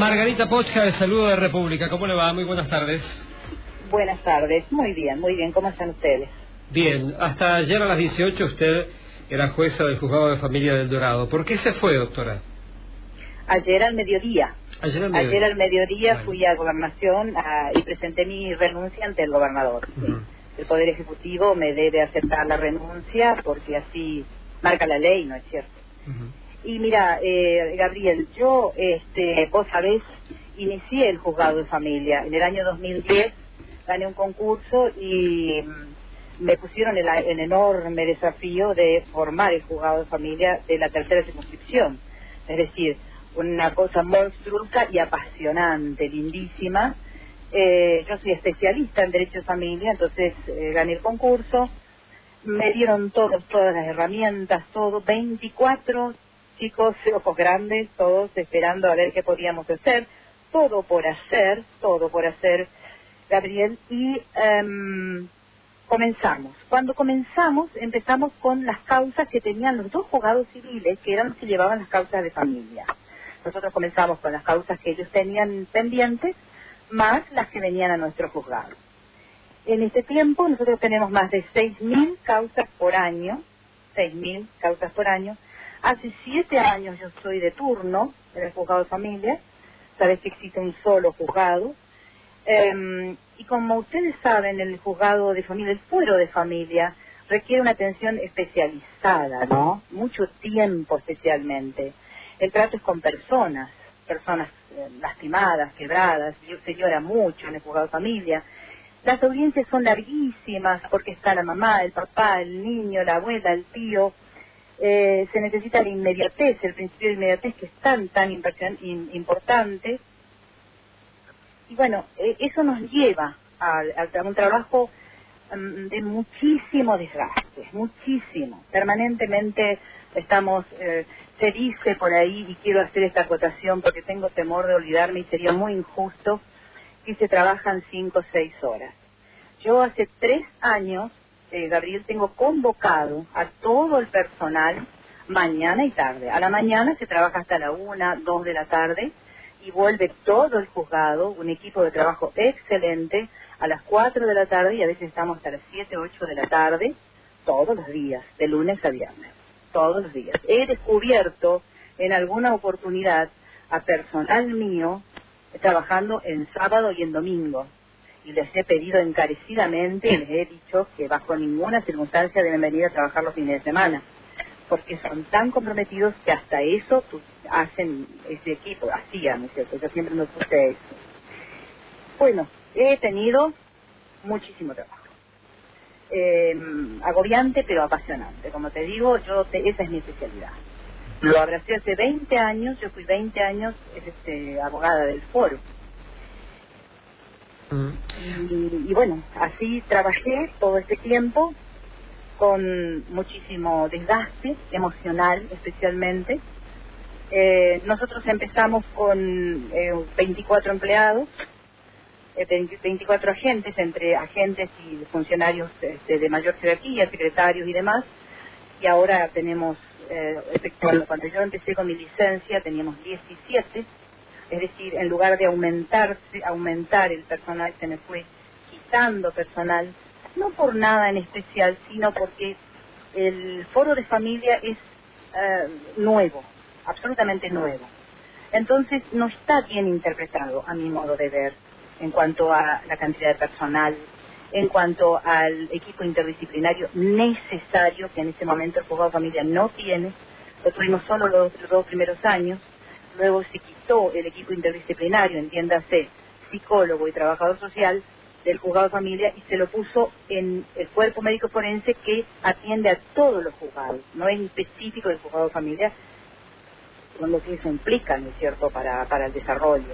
Margarita Pochka, el saludo de República. ¿Cómo le va? Muy buenas tardes. Buenas tardes. Muy bien. ¿Cómo están ustedes? Bien. Hasta ayer a las 18 usted era jueza del Juzgado de Familia del Dorado. ¿Por qué se fue, doctora? Ayer al mediodía. Ayer al mediodía bueno. Fui a Gobernación y presenté mi renuncia ante el gobernador. Uh-huh. El Poder Ejecutivo me debe aceptar la renuncia porque así marca la ley, ¿no es cierto? Uh-huh. Y mira, Gabriel, yo, vos sabés, inicié el Juzgado de Familia. En el año 2010 gané un concurso y me pusieron el enorme desafío de formar el Juzgado de Familia de la tercera circunscripción. Es decir, una cosa monstruosa y apasionante, lindísima. Yo soy especialista en Derecho de Familia, entonces gané el concurso. Me dieron todas las herramientas, 24 chicos, ojos grandes, todos esperando a ver qué podíamos hacer. Todo por hacer, Gabriel, y comenzamos. Cuando empezamos con las causas que tenían los dos juzgados civiles, que eran los que llevaban las causas de familia. Nosotros comenzamos con las causas que ellos tenían pendientes, más las que venían a nuestro juzgado. En este tiempo nosotros tenemos más de 6.000 causas por año, 6.000 causas por año. Hace 7 años yo soy de turno en el Juzgado de Familia, sabes que existe un solo juzgado, y como ustedes saben, el Juzgado de Familia, el fuero de familia, requiere una atención especializada, ¿no? Mucho tiempo especialmente. El trato es con personas lastimadas, quebradas, se llora mucho en el Juzgado de Familia. Las audiencias son larguísimas porque está la mamá, el papá, el niño, la abuela, el tío. Se necesita la inmediatez, el principio de inmediatez que es tan importante. Y bueno, eso nos lleva a un trabajo de muchísimo desgaste, muchísimo. Permanentemente estamos, se dice por ahí, y quiero hacer esta acotación porque tengo temor de olvidarme y sería muy injusto, que se trabajan 5 o 6 horas. Yo hace 3 años, Gabriel, tengo convocado a todo el personal mañana y tarde. A la mañana se trabaja hasta la 1, 2 de la tarde y vuelve todo el juzgado, un equipo de trabajo excelente, a las 4 de la tarde y a veces estamos hasta las 7, 8 de la tarde, todos los días, de lunes a viernes, todos los días. He descubierto en alguna oportunidad a personal mío trabajando en sábado y en domingo. Y les he pedido encarecidamente, les he dicho que bajo ninguna circunstancia deben venir a trabajar los fines de semana, porque son tan comprometidos que hasta eso hacen ese equipo, hacían, ¿no es cierto? Yo siempre me puse eso. Bueno, he tenido muchísimo trabajo. Agobiante pero apasionante. Como te digo, esa es mi especialidad. Lo abracé hace 20 años, yo fui 20 años abogada del foro. Y bueno, así trabajé todo este tiempo con muchísimo desgaste emocional especialmente. Nosotros empezamos con 24 empleados, 24 agentes, entre agentes y funcionarios de mayor jerarquía, secretarios y demás, y ahora tenemos, cuando yo empecé con mi licencia teníamos 17. Es decir, en lugar de aumentar el personal, se me fue quitando personal, no por nada en especial, sino porque el foro de familia es nuevo, absolutamente nuevo. Entonces no está bien interpretado, a mi modo de ver, en cuanto a la cantidad de personal, en cuanto al equipo interdisciplinario necesario, que en este momento el Juzgado de Familia no tiene. Lo tuvimos solo los 2 primeros años. Luego se quitó el equipo interdisciplinario, entiéndase, psicólogo y trabajador social del Juzgado de Familia, y se lo puso en el cuerpo médico forense que atiende a todos los juzgados, no es específico del Juzgado de Familia, con lo que eso implica, ¿no es cierto?, para el desarrollo.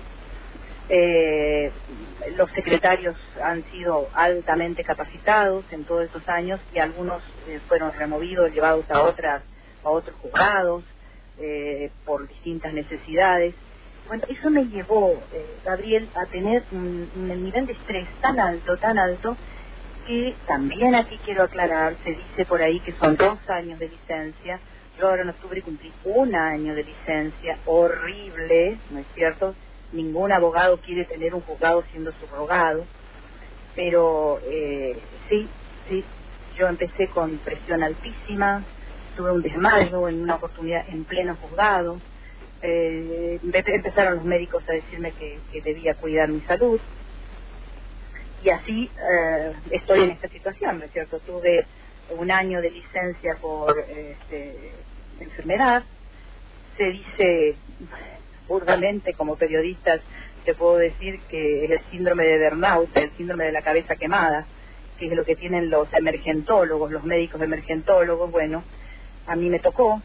Los secretarios han sido altamente capacitados en todos estos años y algunos fueron removidos, llevados a otros juzgados, por distintas necesidades. Bueno, eso me llevó, Gabriel, a tener un nivel de estrés tan alto, que también aquí quiero aclarar, se dice por ahí que son 2 años de licencia. Yo ahora en octubre cumplí 1 año de licencia, horrible, ¿no es cierto? ningún abogado quiere tener un juzgado siendo subrogado, pero sí, yo empecé con presión altísima, tuve un desmayo en una oportunidad en pleno juzgado, empezaron los médicos a decirme que debía cuidar mi salud, y así estoy en esta situación, ¿no es cierto? Tuve un año de licencia por enfermedad. Se dice burdamente, como periodistas, te puedo decir que es el síndrome de burnout, el síndrome de la cabeza quemada, que es lo que tienen los emergentólogos, los médicos emergentólogos. Bueno, a mí me tocó,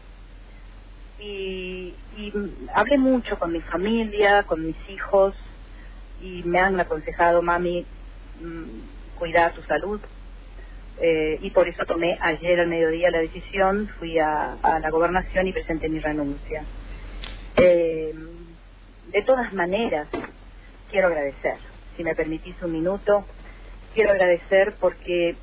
y hablé mucho con mi familia, con mis hijos, y me han aconsejado: mami, cuida tu salud, y por eso tomé ayer al mediodía la decisión, fui a la gobernación y presenté mi renuncia. De todas maneras, quiero agradecer, si me permitís un minuto, quiero agradecer porque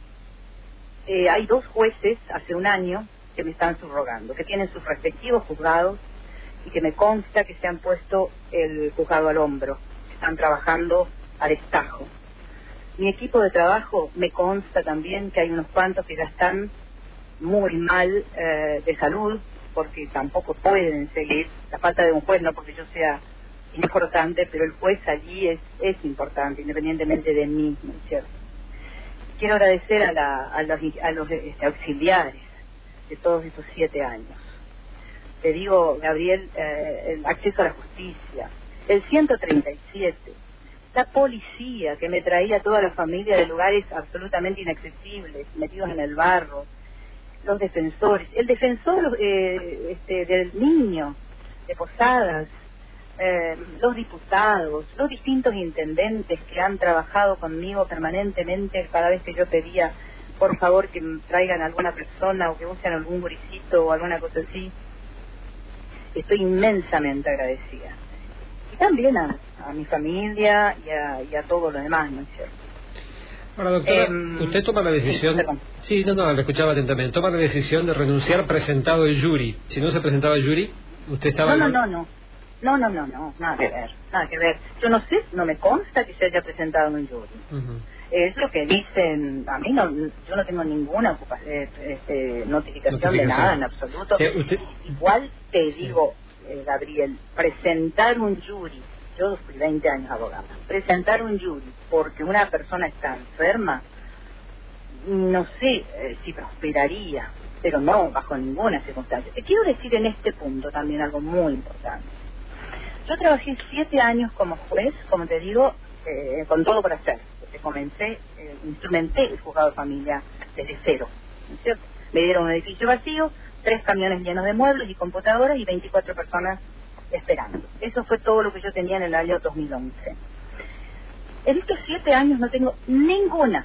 hay 2 jueces hace un año que me están subrogando, que tienen sus respectivos juzgados, y que me consta que se han puesto el juzgado al hombro, que están trabajando a destajo. Mi equipo de trabajo me consta también que hay unos cuantos que ya están muy mal de salud, porque tampoco pueden seguir. La falta de un juez, no porque yo sea importante, pero el juez allí es importante, independientemente de mí, ¿no es cierto? Quiero agradecer a los auxiliares de todos estos 7 años. Te digo, Gabriel, el acceso a la justicia, el 137, la policía que me traía a toda la familia de lugares absolutamente inaccesibles, metidos en el barro, los defensores, el defensor del niño de Posadas, los diputados, los distintos intendentes que han trabajado conmigo permanentemente cada vez que yo pedía, por favor, que me traigan alguna persona o que usen algún gurisito o alguna cosa así. Estoy inmensamente agradecida. Y también a mi familia y a todos los demás, ¿no es cierto? Ahora, doctora, usted toma la decisión... Sí, no, le escuchaba atentamente. Toma la decisión de renunciar presentado el jury. Si no se presentaba el jury, usted estaba... No, nada que ver. Yo no sé, no me consta que se haya presentado en un jury. Es lo que dicen. A mí yo no tengo ninguna notificación de nada en absoluto. Sí, igual te digo, Gabriel, presentar un jury, yo fui 20 años abogada, presentar un jury porque una persona está enferma, no sé si prosperaría, pero no bajo ninguna circunstancia. Te quiero decir en este punto también algo muy importante. Yo trabajé 7 años como juez, como te digo, con todo por hacer. Comencé, instrumenté el juzgado de familia desde cero, ¿no es cierto? Me dieron un edificio vacío, 3 camiones llenos de muebles y computadoras y 24 personas esperando. Eso fue todo lo que yo tenía en el año 2011. En estos 7 años no tengo ninguna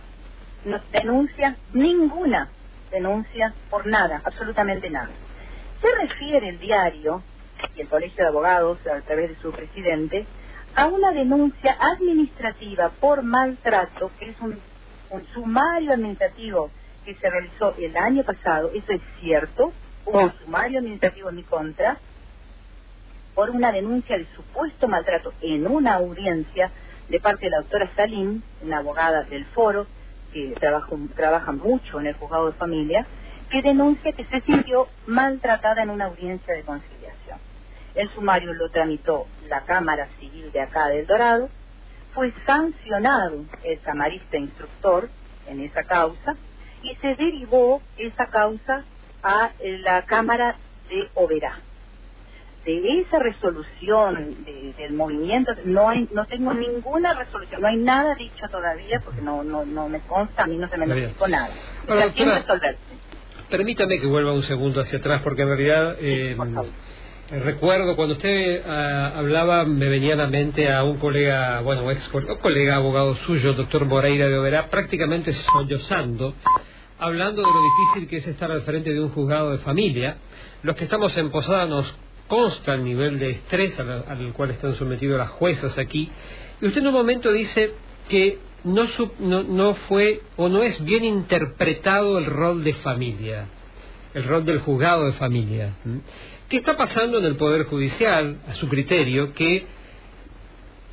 denuncia por nada, absolutamente nada. Se refiere el diario y el Colegio de Abogados, a través de su presidente, a una denuncia administrativa por maltrato, que es un sumario administrativo que se realizó el año pasado. Eso es cierto, hubo un sumario administrativo en mi contra por una denuncia de supuesto maltrato en una audiencia de parte de la doctora Salim, una abogada del foro que trabaja mucho en el juzgado de familia, que denuncia que se sintió maltratada en una audiencia de conciliación. El sumario lo tramitó la Cámara Civil de acá del Dorado, fue sancionado el camarista instructor en esa causa y se derivó esa causa a la Cámara de Oberá. De esa resolución del movimiento no tengo ninguna resolución, no hay nada dicho todavía porque no me consta, a mí no se me notificó nada. Ahora, doctora, permítame que vuelva un segundo hacia atrás porque en realidad... Sí, por favor. Recuerdo cuando usted hablaba, me venía a la mente a un colega, colega abogado suyo, doctor Moreira de Oberá, prácticamente sollozando, hablando de lo difícil que es estar al frente de un juzgado de familia. Los que estamos en Posada nos consta el nivel de estrés al cual están sometidos las juezas aquí. Y usted en un momento dice que no fue o no es bien interpretado el rol de familia, el rol del juzgado de familia. ¿Qué está pasando en el Poder Judicial, a su criterio, que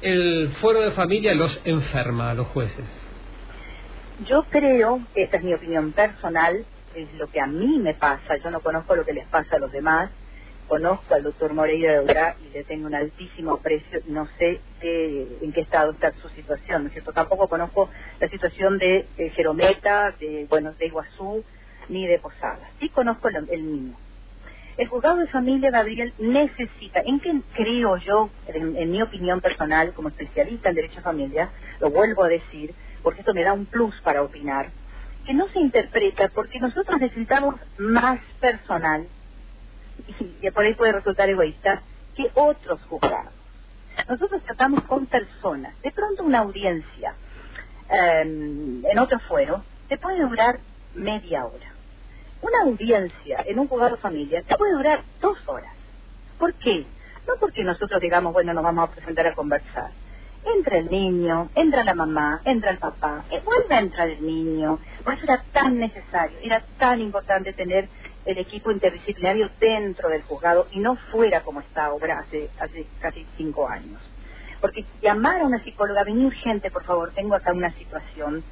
el fuero de familia los enferma a los jueces? Yo creo, esta es mi opinión personal, es lo que a mí me pasa, yo no conozco lo que les pasa a los demás, conozco al doctor Moreira de Oberá y le tengo un altísimo aprecio y no sé en qué estado está su situación, ¿no es cierto? Tampoco conozco la situación de Jerometa, de Iguazú, ni de Posadas. Sí conozco el mío. El juzgado de familia, Gabriel, necesita, ¿en qué creo yo, en mi opinión personal, como especialista en derecho de familia, lo vuelvo a decir, porque esto me da un plus para opinar, que no se interpreta porque nosotros necesitamos más personal, y por ahí puede resultar egoísta, que otros juzgados. Nosotros tratamos con personas. De pronto una audiencia en otro fuero te puede durar media hora. Una audiencia en un juzgado de familia te puede durar 2 horas. ¿Por qué? No porque nosotros digamos, bueno, nos vamos a presentar a conversar. Entra el niño, entra la mamá, entra el papá, vuelve a entrar el niño. Por eso era tan necesario, era tan importante tener el equipo interdisciplinario dentro del juzgado y no fuera como está ahora hace casi 5 años. Porque llamar a una psicóloga, vení urgente, por favor, tengo acá una situación,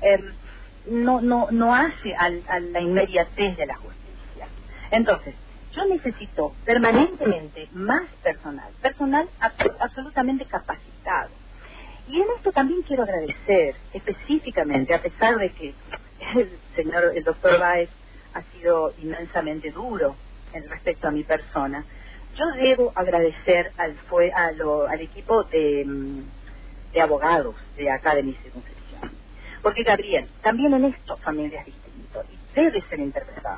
no hace a la inmediatez de la justicia. Entonces, yo necesito permanentemente más personal absolutamente capacitado. Y en esto también quiero agradecer específicamente, a pesar de que el doctor Báez ha sido inmensamente duro en respecto a mi persona, yo debo agradecer al equipo de abogados de acá de mi circunscripción. Porque, Gabriel, también en esto familia es distinto y debe ser interpretado.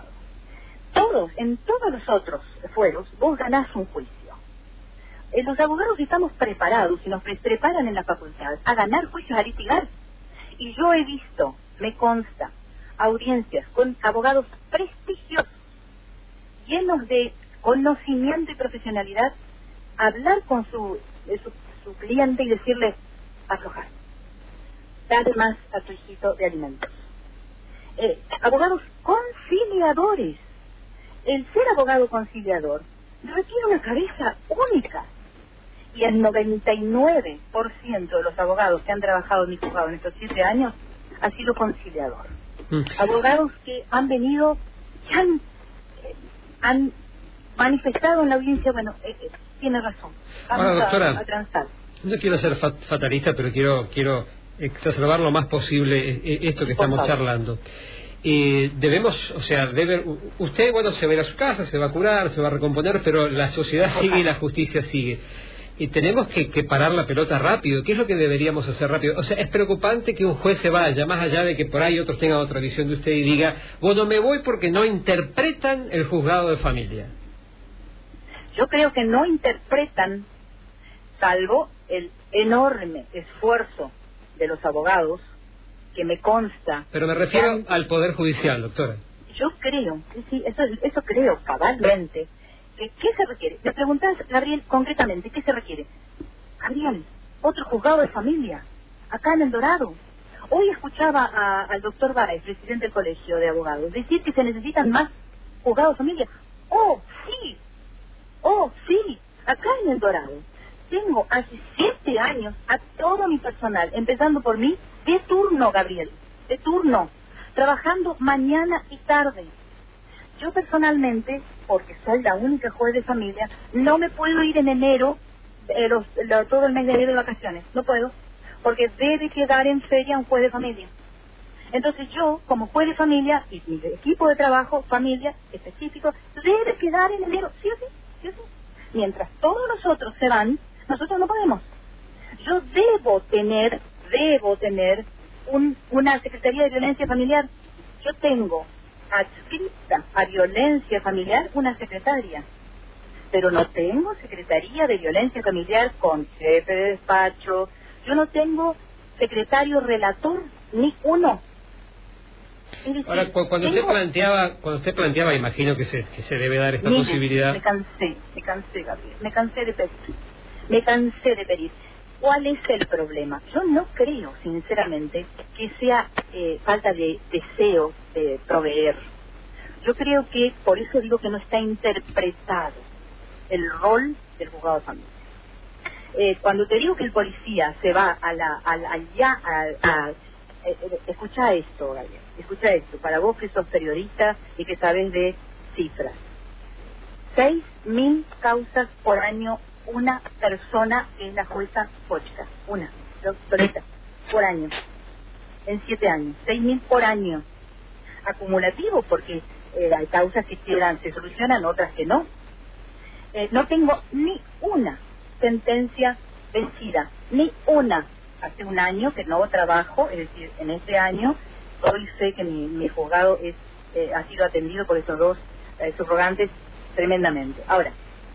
En todos los otros fueros, vos ganás un juicio. Los abogados estamos preparados y nos preparan en la facultad a ganar juicios, a litigar. Y yo he visto, me consta, audiencias con abogados prestigiosos, llenos de conocimiento y profesionalidad, hablar con su cliente y decirle, aflojar, dale más a tu hijito de alimentos. Abogados conciliadores. El ser abogado conciliador requiere una cabeza única. Y el 99% de los abogados que han trabajado en mi juzgado en estos 7 años ha sido conciliador. Abogados que han venido y han manifestado en la audiencia, bueno, tiene razón, vamos doctora, a transar. No quiero ser fatalista, pero quiero exacerbar lo más posible esto que estamos charlando. Debemos, usted, bueno, se va a ir a su casa, se va a curar, se va a recomponer, pero la sociedad sigue y la justicia sigue. Y tenemos que parar la pelota rápido. ¿Qué es lo que deberíamos hacer rápido? O sea, es preocupante que un juez se vaya, más allá de que por ahí otros tengan otra visión de usted y diga, bueno, me voy porque no interpretan el juzgado de familia. Yo creo que no interpretan, salvo el enorme esfuerzo de los abogados, que me consta. Pero me refiero al Poder Judicial, doctora. Yo creo, sí, eso creo cabalmente. ¿Qué se requiere? Le preguntás, Gabriel, concretamente, ¿qué se requiere? Gabriel, otro juzgado de familia, acá en El Dorado. Hoy escuchaba al doctor Báez, presidente del Colegio de Abogados, decir que se necesitan más juzgados de familia. ¡Oh, sí! Acá en El Dorado tengo hace 7 años a todo mi personal, empezando por mí, de turno, Gabriel, de turno, trabajando mañana y tarde. Yo personalmente, porque soy la única juez de familia, no me puedo ir en enero, todo el mes de enero de vacaciones, no puedo, porque debe quedar en feria un juez de familia. Entonces yo, como juez de familia, y mi equipo de trabajo, familia, específico, debe quedar en enero, sí o sí. Mientras todos los otros se van, nosotros no podemos. Yo debo tener una Secretaría de Violencia Familiar. Yo tengo adscrita a Violencia Familiar una secretaria, pero no tengo Secretaría de Violencia Familiar con jefe de despacho. Yo no tengo secretario relator, ni uno. Ahora, cuando usted planteaba, imagino que se debe dar esta posibilidad. Me cansé, Gabriel, me cansé de pedir. ¿Cuál es el problema? Yo no creo, sinceramente, que sea falta de deseo de proveer. Yo creo que, por eso digo que no está interpretado el rol del juzgado de familia. Cuando te digo que el policía se va escucha esto, Gabriel, escucha esto, para vos que sos periodista y que sabes de cifras. 6.000 causas por año, una persona que es la jueza Pochka, una, doctorita, por año, en 7 años, 6.000 por año, acumulativo, porque hay causas que se solucionan, otras que no. No tengo ni una sentencia vencida, ni una. Hace un año que no trabajo, es decir, en este año hoy sé que mi juzgado ha sido atendido por estos dos subrogantes tremendamente. Ahora,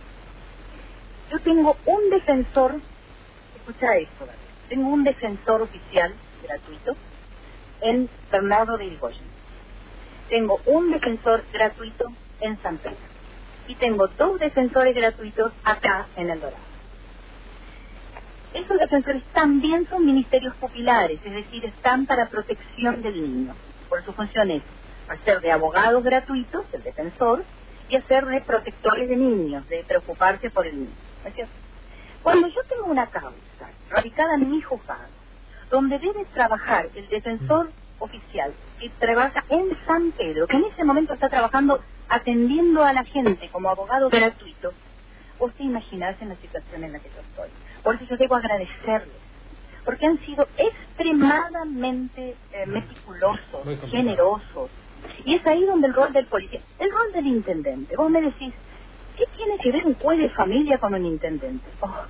yo tengo un defensor, escucha esto, ¿vale? Tengo un defensor oficial gratuito en Bernardo de Irigoyen. Tengo un defensor gratuito en San Pedro. Y tengo 2 defensores gratuitos acá en El Dorado. Esos defensores también son ministerios pupilares, es decir, están para protección del niño. Por su función es hacer de abogados gratuitos, el defensor, y hacer de protectores de niños, de preocuparse por el niño. ¿No es cierto? Cuando yo tengo una causa radicada en mi juzgado, donde debe trabajar el defensor oficial que trabaja en San Pedro, que en ese momento está trabajando atendiendo a la gente como abogado gratuito, vos te imaginás en la situación en la que yo estoy. Por eso yo debo agradecerles, porque han sido extremadamente meticulosos, generosos, y es ahí donde el rol del policía, el rol del intendente. Vos me decís, ¿qué tiene que ver un juez de familia con un intendente?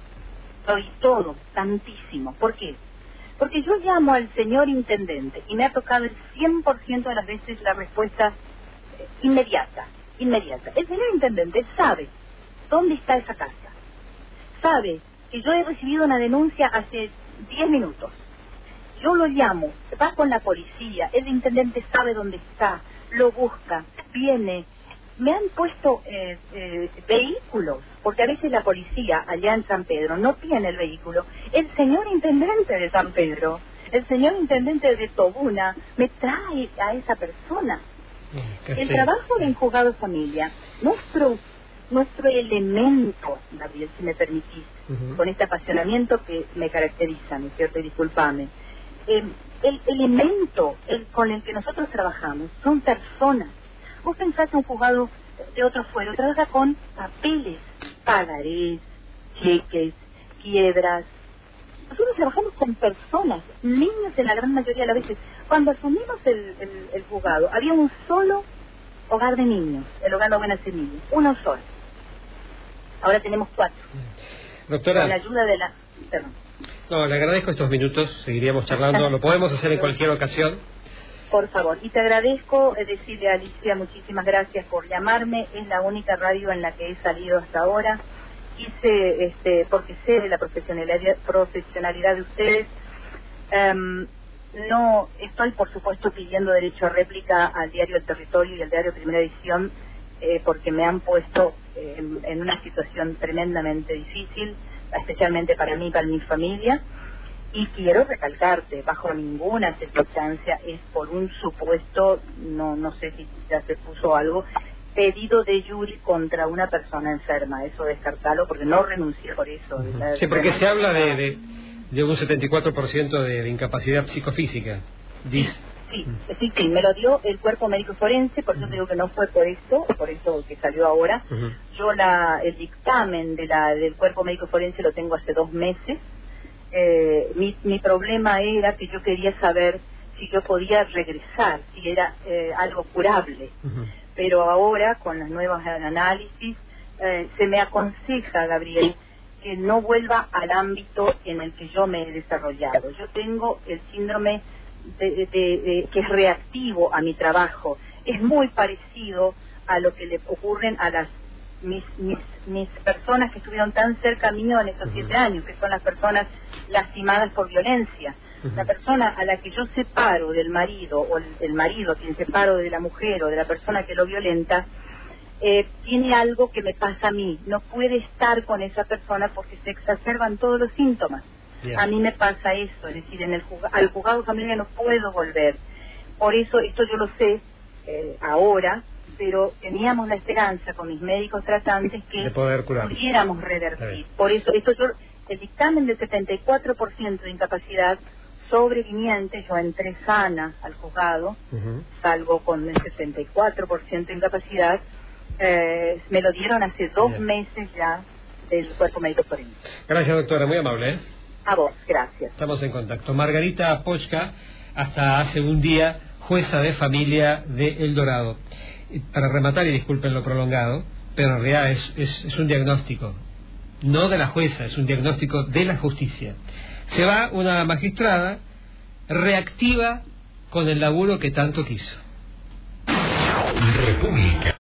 Soy todo, tantísimo. ¿Por qué? Porque yo llamo al señor intendente y me ha tocado el 100% de las veces la respuesta inmediata. El señor intendente sabe dónde está esa casa. Sabe que yo he recibido una denuncia hace 10 minutos. Yo lo llamo, va con la policía, el intendente sabe dónde está, lo busca, viene. Me han puesto vehículos, porque a veces la policía allá en San Pedro no tiene el vehículo. El señor intendente de San Pedro, el señor intendente de Tobuna, me trae a esa persona. El trabajo del juzgado familia, nuestro elemento, Gabriel, si me permitís, con este apasionamiento que me caracteriza, ¿no es cierto? Y discúlpame. El elemento con el que nosotros trabajamos son personas. Vos pensás que un juzgado de otro fuero trabaja con papeles, pagarés, cheques, quiebras. Nosotros trabajamos con personas, niños en la gran mayoría de las veces. Cuando asumimos el juzgado, había un solo hogar de niños, el hogar de Buenas Semillas, uno solo. Ahora tenemos 4. Doctora, con la ayuda de la... Perdón. No, le agradezco estos minutos, seguiríamos charlando, lo podemos hacer en cualquier ocasión. Por favor, y te agradezco decirle a Alicia muchísimas gracias por llamarme, es la única radio en la que he salido hasta ahora, porque sé de la profesionalidad de ustedes. No estoy, por supuesto, pidiendo derecho a réplica al diario El Territorio y al diario Primera Edición, porque me han puesto en una situación tremendamente difícil, especialmente para mí y para mi familia. Y quiero recalcarte, bajo ninguna circunstancia es por un supuesto, no sé si ya se puso algo, pedido de jure contra una persona enferma. Eso descartalo, porque no renuncié por eso. Sí, porque se habla de un 74% de incapacidad psicofísica. Sí, me lo dio el cuerpo médico forense, por eso digo que no fue por eso que salió ahora. Yo el dictamen del cuerpo médico forense lo tengo hace 2 meses. Mi problema era que yo quería saber si yo podía regresar, si era algo curable. Pero ahora, con los nuevos análisis, se me aconseja, Gabriel, que no vuelva al ámbito en el que yo me he desarrollado. Yo tengo el síndrome que es reactivo a mi trabajo. Es muy parecido a lo que le ocurren a mis personas que estuvieron tan cerca mío en estos 7 años, que son las personas lastimadas por violencia. La persona a la que yo separo del marido, o el marido a quien separo de la mujer o de la persona que lo violenta, tiene algo que me pasa a mí. No puede estar con esa persona porque se exacerban todos los síntomas. A mí me pasa eso, es decir, al juzgado familiar no puedo volver. Por eso, esto yo lo sé ahora, pero teníamos la esperanza con mis médicos tratantes que pudiéramos revertir. Por eso, el dictamen de 74% de incapacidad sobreviniente, yo entré sana al juzgado, salgo con el 74% de incapacidad, me lo dieron hace 2 meses ya del Cuerpo Médico Forense. Gracias, doctora, muy amable. A vos, gracias. Estamos en contacto. Margarita Pochka, hasta hace un día, jueza de familia de El Dorado. Y para rematar, y disculpen lo prolongado, pero en realidad es un diagnóstico, no de la jueza, es un diagnóstico de la justicia. Se va una magistrada reactiva con el laburo que tanto quiso. República.